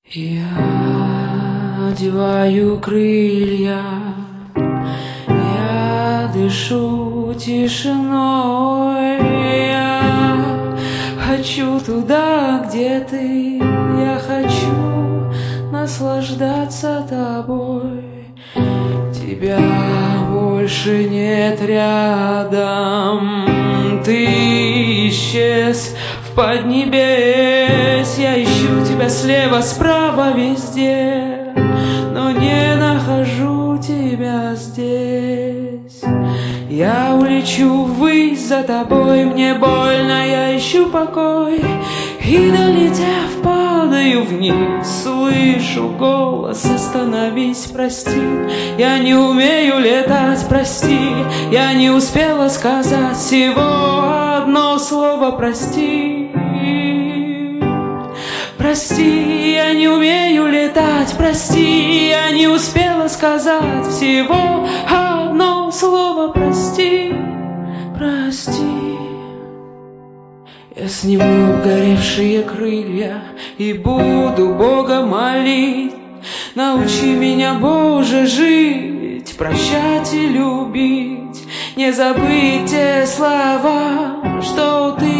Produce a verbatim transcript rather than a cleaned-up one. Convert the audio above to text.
Я одеваю крылья, я дышу тишиной, я хочу туда, где ты, я хочу наслаждаться тобой. Тебя больше нет рядом, ты исчез в поднебес. Я ищу тебя слева, справа, везде, но не нахожу тебя здесь. Я улечу ввысь за тобой, мне больно, я ищу покой, и долетев, падаю вниз, слышу голос: остановись, прости, я не умею летать, прости, я не успела сказать всего одно слово: прости. Прости, я не умею летать, прости, я не успела сказать всего одно слово: прости, прости. Я сниму обгоревшие крылья и буду Бога молить: научи меня, Боже, жить, прощать и любить, не забыть те слова, что ты